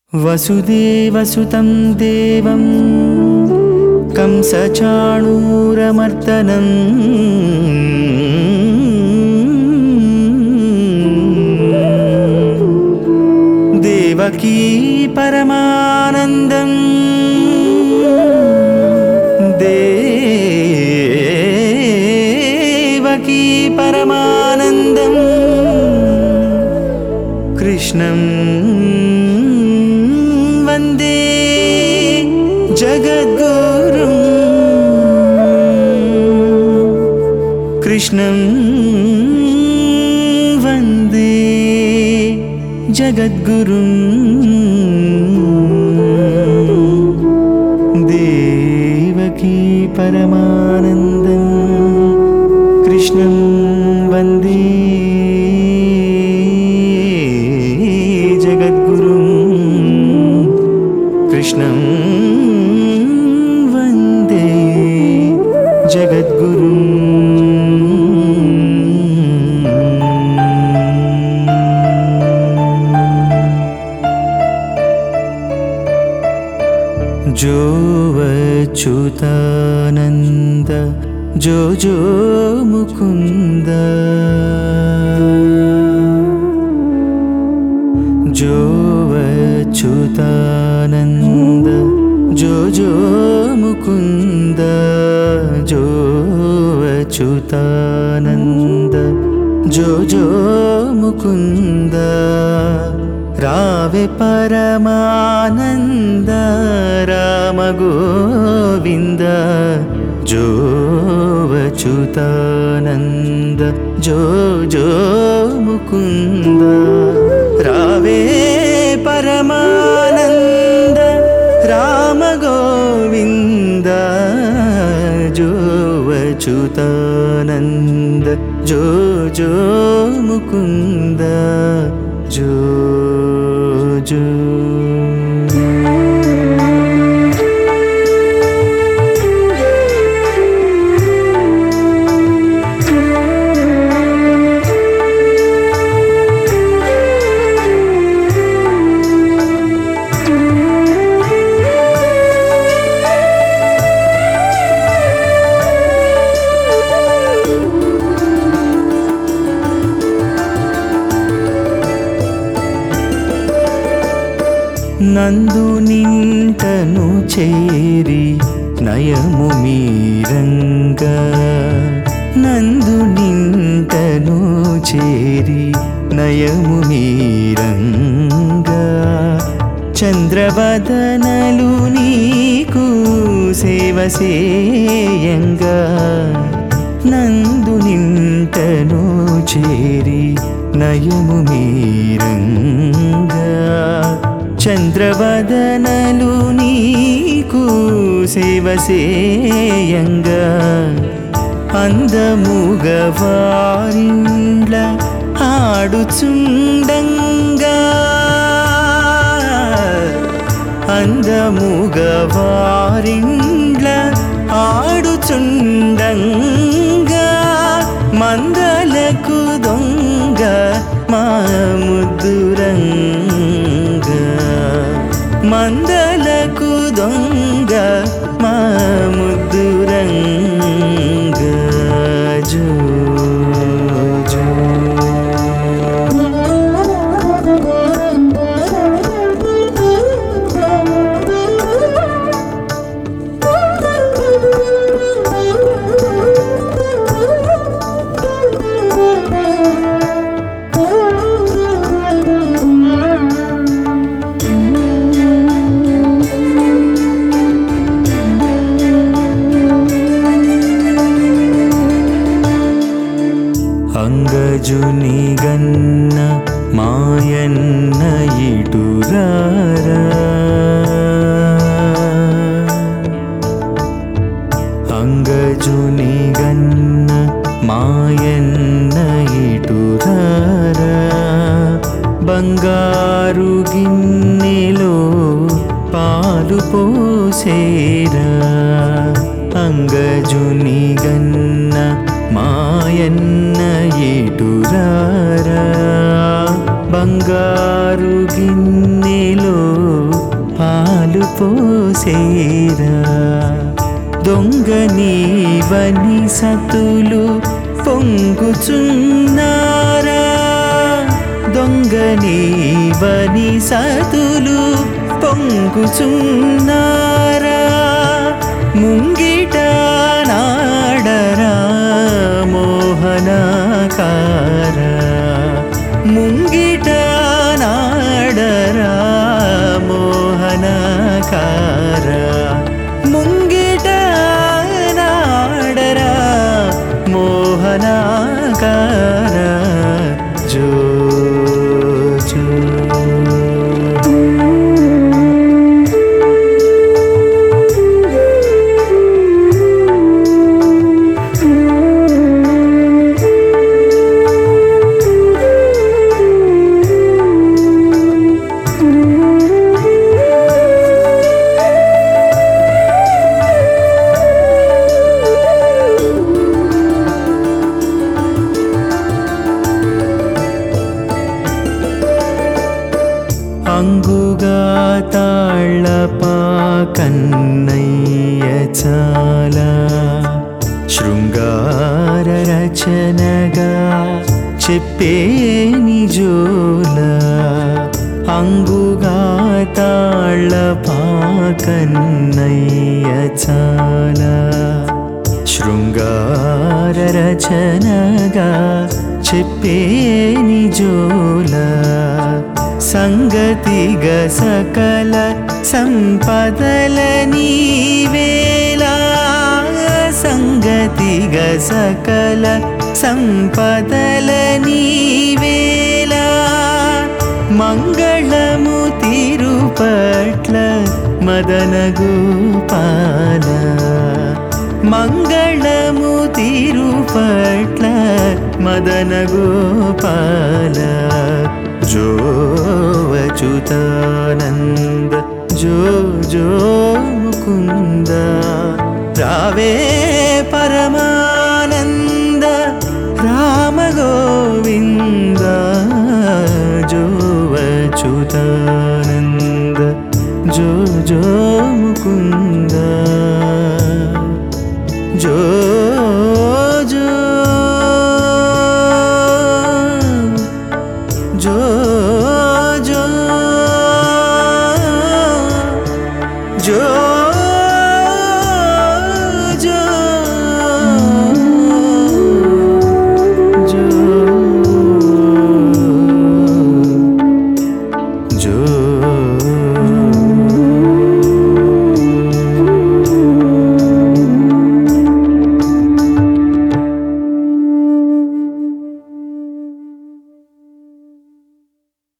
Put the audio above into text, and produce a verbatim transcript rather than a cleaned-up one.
वसुदेवसुतं देवं कंसचाणूरमर्दनं देवकी परमानन्दं देवकी परमानन्दं कृष्णं वन्दे जगद्गुरुं कृष्णं वन्दे जगद्गुरुं देवकी परमानन्दं कृष्णं वन्दे जगद्गुरुं कृष्णं वन्दे जगद्गुरुं जो अच्युतानन्द जो जो मुकुन्द जो अच्युतानन्द जो जो मुकुन्द जो अच्युतानन्द जो जो मुकुन्द रावे परमानन्द राम गोविन्द जो अच्युतानन्द जो जो मुकुन्द रावे परमानन्द राम गोविन्द जो अच्युतानन्द जो जो मुकुन्द जो जो నందు నింటను చేరి నయము మీరంగా నందు నింటను చేరి నయము మీరంగా చంద్రవదనలు నీకు సేవ సేయంగా నందు నింటను చేరి నయము మీరంగా చంద్రవదనలు నీకు సేవ సేయంగా అందముగవారిండ్ల ఆడుచుండంగా అందముగవారిండ్ల ఆడుచుండంగా మందలకు దొంగ మా ముద్దురంగా మందలకు దొంగ మా ముద్దురంగా జో జో అంగజుని గన్న మాయన్న ఇటురారా అంగజుని గన్న మాయన్న ఇటురారా బంగారు గిన్నెలో పాలు పోసేరా అంగజుని గన్న మాయన్న ఇటురారా బంగారు గిన్నెలో పోసేరా దొంగ నీవని సతులు పొంగుచున్నారా దొంగ నీవని సతులు పొంగుచున్నారా ముంగిట నాడరా మోహనకారా ముంగిట నాడరా మోహనకారా ముంగిట నాడరా మోహనకారా జో జో అంగుగా తాళప కన్నయ్య చాలా శృంగార రచనగా చెప్పే నిజోల అంగుగా తాళప కన్నయ్య చాలా శృంగార రచనగా చెప్పే నిజోల సంగతిగ సకల సంపదల నీవేలా సంగతిగ సకల సంపదల నీవేలా మంగళము తిరుపట్ల మదన గోపాల మంగళము తిరుపట్ల మదన గోపాల జో అచ్యుతానంద జో జో ముకుంద రావే పరమానంద రామ గోవింద జో అచ్యుతానంద జో జో ముకుంద జో